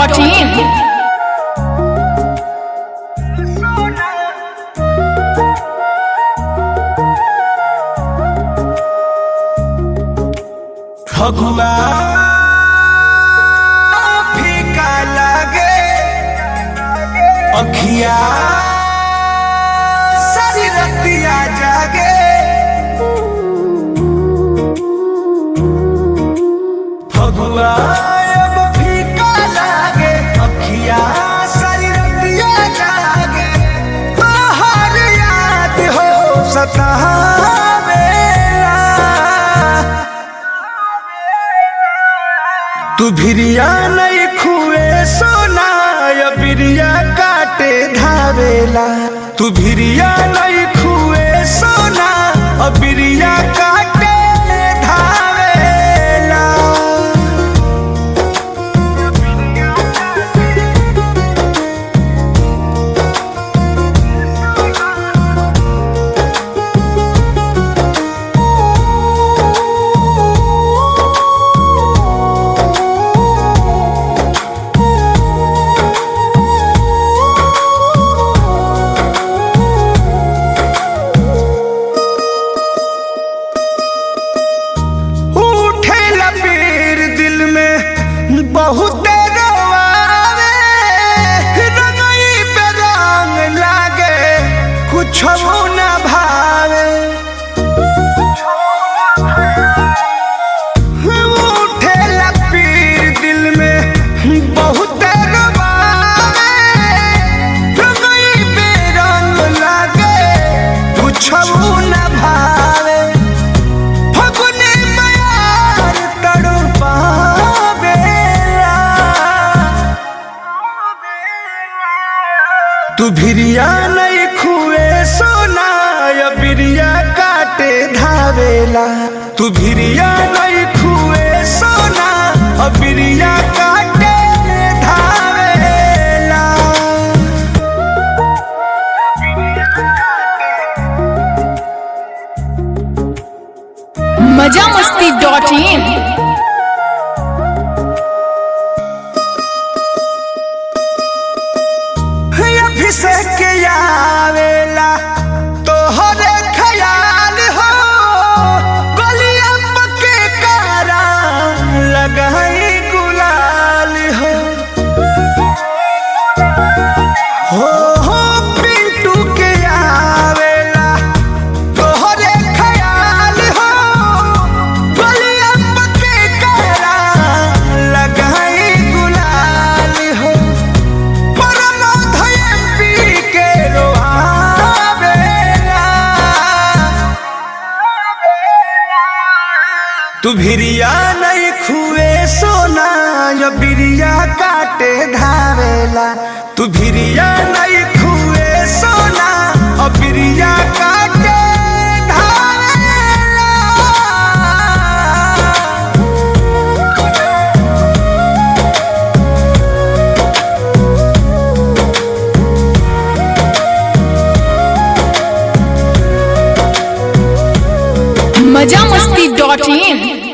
majamasti.in। Phagua फीका लागे अखिया सारी रतिया जागे फगुआ अब फीका लागे अखिया सारी रतिया जागे तोहर याद हो सतावेला तू भिरिया नहीं खुए सोना या बिरिया काटे धावेला तू भिरिया नहीं खुए सोना और बिरिया काटे धावेला बहुत रोआवे रंगई पे रंग लागे कुछ न भावे उठे लपीर दिल में बहुत रोआवे रंगई पे रंग लागे कुछ न भावे फगुने प्यार तड़पावे तू भिरिया नहीं खुए सोना या बिरिया काटे धावेला तू भिरिया नहीं खुए सोना और बिरिया काटे धावेला majamasti.in। अभिषेक आवेला तोहरे ख्याल हो गलिया पके कारा लगाई गुलाल हो पिंटू के आवेला तोहरे ख्याल हो गलिया पके कारा लगाई गुलाल हो तू भिरिया नहीं खुए सोना या बिरिया काटे धावेला तू भिरिया नहीं खुए सोना और बिरिया काटे धावेला majamasti.in।